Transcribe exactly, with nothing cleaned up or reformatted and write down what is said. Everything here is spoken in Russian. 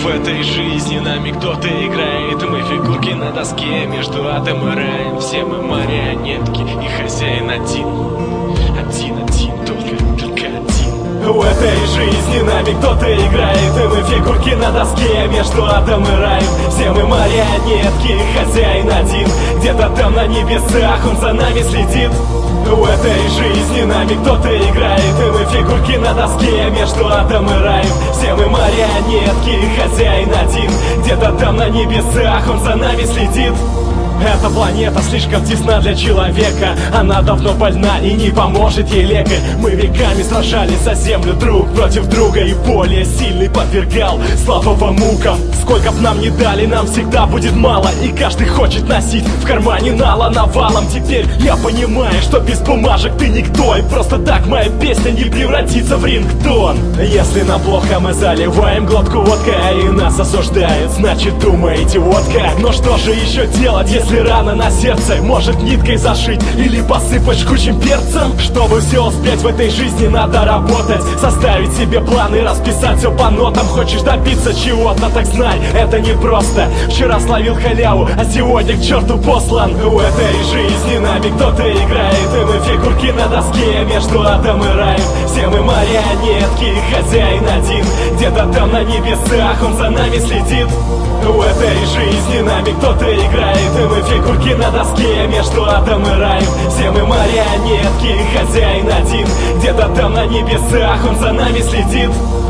этой жизни нами кто-то играет. Мы фигурки на доске между адом и раем. Все мы марионетки и хозяин один. Один-один, только, только один. В этой жизни нами кто-то играет, и мы фигурки на доске между адом и раем. Все мы марионетки и хозяин один. Где-то там на небесах он за нами следит. В этой жизни нами кто-то играет, и мы фигурки на доске между адом и раем. Все мы марионетки и хозяин один. Где-то там на небесах он за нами следит. Эта планета слишком тесна для человека. Она давно больна и не поможет ей лекарь. Мы веками сражались за землю друг против друга, и более сильный подвергал слабого мукам. Сколько б нам не дали, нам всегда будет мало, и каждый хочет носить в кармане нала навалом. Теперь я понимаю, что без бумажек ты никто, и просто так моя песня не превратится в рингтон. Если нам плохо, мы заливаем глотку водкой, и нас осуждают, значит думаете водка. Но что же еще делать, если Если рана на сердце, может ниткой зашить или посыпать жгучим перцем? Чтобы все успеть в этой жизни, надо работать, составить себе план и расписать все по нотам. Хочешь добиться чего-то, так знай, это не просто. Вчера словил халяву, а сегодня к черту послан. В этой жизни нами кто-то играет, и мы фигурки на доске между адом и раем. Все мы марионетки и хозяин один. Где-то там на небесах он за нами следит. В этой жизни нами кто-то играет, и мы фигурки на доске между адом и раем. Все мы марионетки и хозяин один. Где-то там на небесах он за нами следит.